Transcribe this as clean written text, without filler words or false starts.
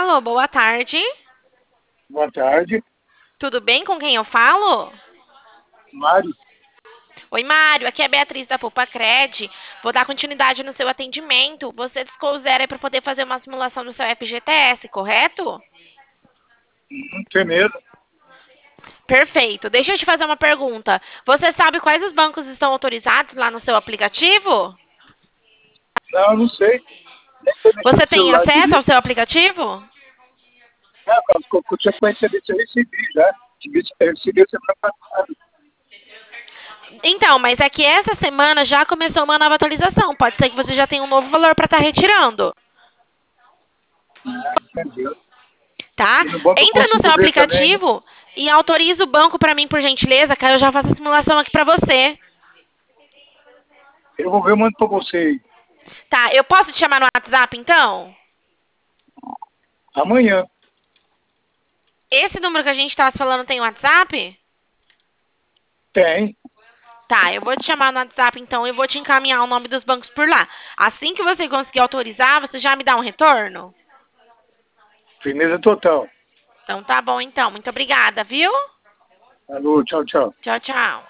Alô, boa tarde. Boa tarde, Tudo bem com quem eu falo? Mário. Oi, Mário. Aqui é a Beatriz da Pupacred. Vou dar continuidade no seu atendimento. Você discou o zero aí para poder fazer uma simulação do seu FGTS, correto? Você mesmo? Perfeito. Deixa eu te fazer uma pergunta. Você sabe quais os bancos estão autorizados lá no seu aplicativo? Não, não sei. Nem sei mexer Você no tem celular acesso ao direito. seu aplicativo? Não, cara, eu tinha conhecido isso, eu recebi já. Eu recebi a semana passada. Então, mas é que essa semana já começou uma nova atualização. Pode ser que você já tenha um novo valor para estar retirando. Entendeu? Tá? E no banco eu Entra no seu consigo ver também, né? aplicativo e autoriza o banco para mim, por gentileza, que aí eu já faço a simulação aqui para você. Eu vou ver, eu mando pra você aí. Tá, eu posso te chamar no WhatsApp então? Amanhã. Esse número que a gente estava falando tem WhatsApp? Tem. Tá, eu vou te chamar no WhatsApp então e vou te encaminhar o nome dos bancos por lá. Assim que você conseguir autorizar, você já me dá um retorno? Firmeza total. Então tá bom então. Muito obrigada, viu? Alô, tchau, tchau. Tchau, tchau.